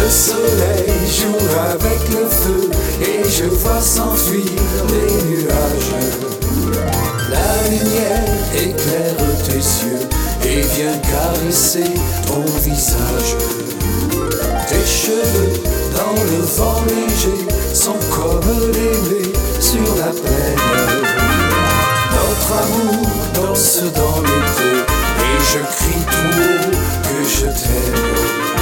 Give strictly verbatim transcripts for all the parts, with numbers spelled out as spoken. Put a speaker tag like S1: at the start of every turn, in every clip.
S1: Le soleil joue avec le feu et je vois s'enfuir les nuages. La lumière éclaire tes yeux et vient caresser ton visage. Tes cheveux dans le vent léger sont comme les blés sur la plaine. Notre amour danse dans l'été et je crie tout haut que je t'aime.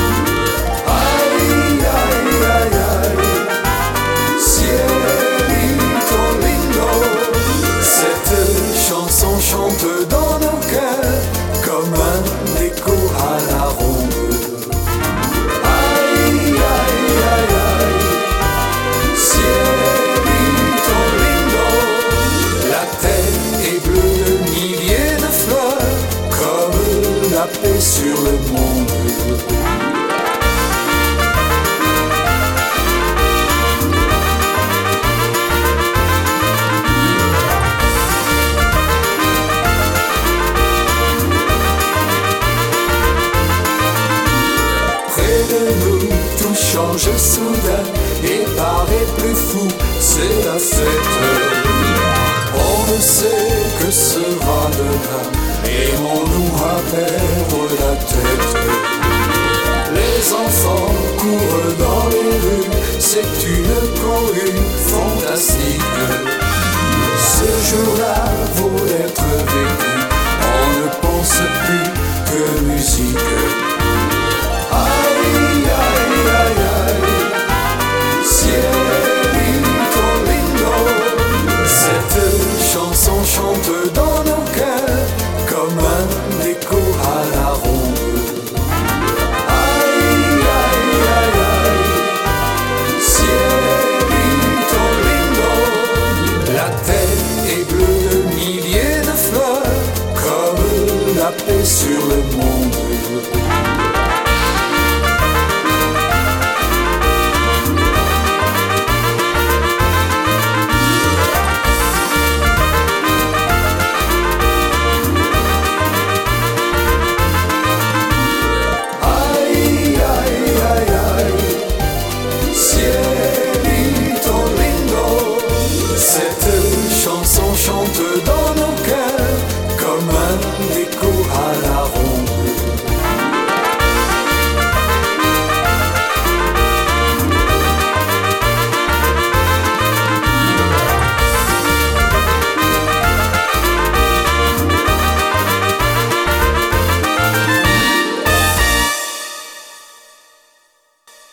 S1: Aïe, aïe, aïe, aïe, cielito lindo. Cette chanson chante dans nos cœurs comme un écho à la ronde. Aïe, aïe, aïe, aïe, cielito lindo. La terre est bleue de milliers de fleurs comme la paix sur le monde. Tout change soudain et paraît plus fou, c'est la fête. On ne sait que sera demain et on nous à perdre la tête. Les enfants courent dans les rues, c'est une cohue.